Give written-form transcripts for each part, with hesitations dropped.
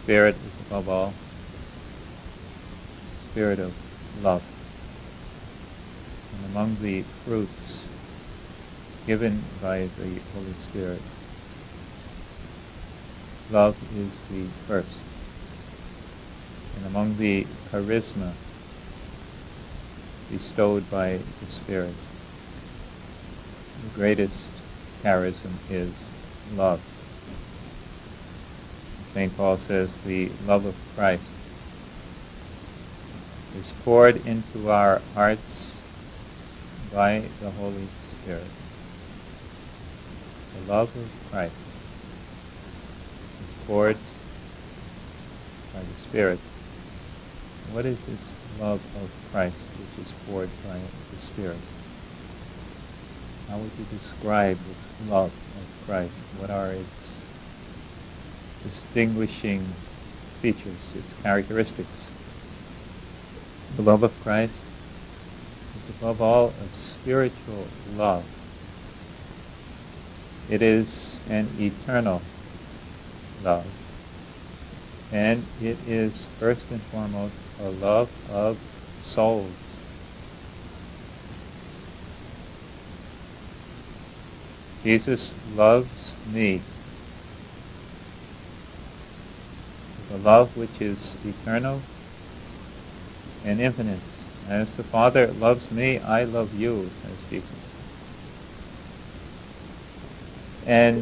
Spirit is above all Spirit of love. And among the fruits given by the Holy Spirit, love is the first. And among the charisma bestowed by the Spirit, the greatest charism is love. St. Paul says the love of Christ is poured into our hearts by the Holy Spirit. The love of Christ is poured by the Spirit. What is this love of Christ which is poured by the Spirit? How would you describe this love of Christ? What are its distinguishing features, its characteristics? The love of Christ is above all a spiritual love. It is an eternal love. And it is first and foremost a love of souls. Jesus loves me. The love which is eternal and infinite. As the Father loves me, I love you, says Jesus. And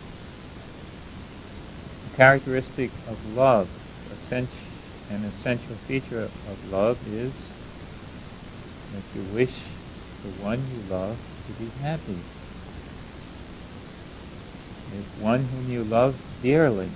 the characteristic of love, an essential feature of love is that you wish the one you love to be happy. If one whom you love dearly,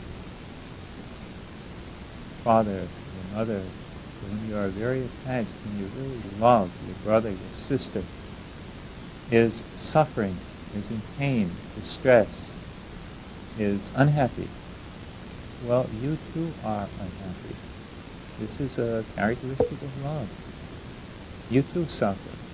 father, your mother, to whom you are very attached, whom you really love, your brother, your sister, is suffering, is in pain, distress, is unhappy, well, you too are unhappy. This is a characteristic of love. You too suffer.